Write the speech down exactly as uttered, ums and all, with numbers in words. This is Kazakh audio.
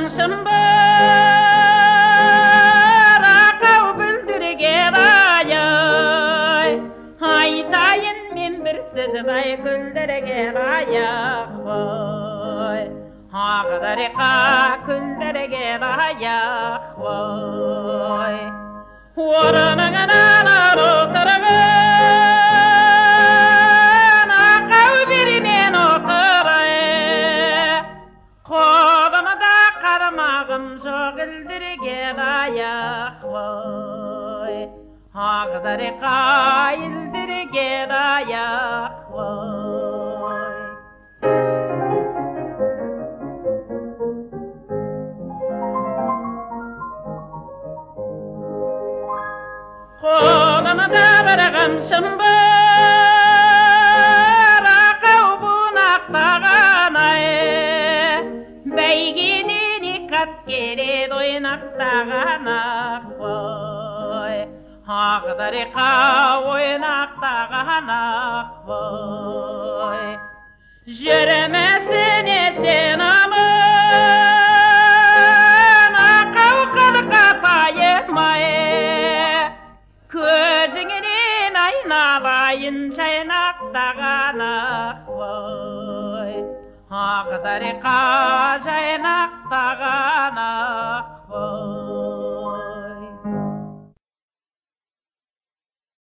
қамшым ақау бүлдірген ай айтайын мен бір сөзбай күлдірген аяқ қой ақдарқа күлдірген аяқ қой орныңнан отырған ақау бермен отырай қолымда қармағым жоқ үлдірген аяқ қой ақдарқа үлдірген аяқ қой қолымда бір қамшым бар ақау бунақтаған ай бәйгеден екі ат келеді ойнақтаған ақ қой ақдарқа ойнақтаған ақ қой жүрмесіне сен аман ақау қырқа тайымай көзіңнен айналайын жайнақтаған ақ қой ақдарқа жайнақтаған ақ қой